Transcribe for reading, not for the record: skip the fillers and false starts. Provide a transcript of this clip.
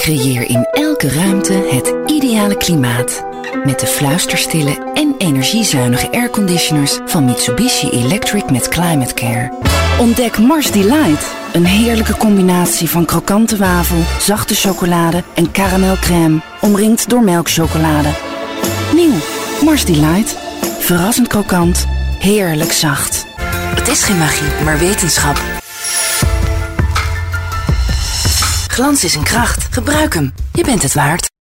Creëer in elke ruimte het ideale klimaat. Met de fluisterstille en energiezuinige airconditioners van Mitsubishi Electric met Climate Care. Ontdek Mars Delight. Een heerlijke combinatie van krokante wafel, zachte chocolade en caramelcrème. Omringd door melkchocolade. Nieuw, Mars Delight. Verrassend krokant, heerlijk zacht. Het is geen magie, maar wetenschap. Glans is een kracht. Gebruik hem. Je bent het waard.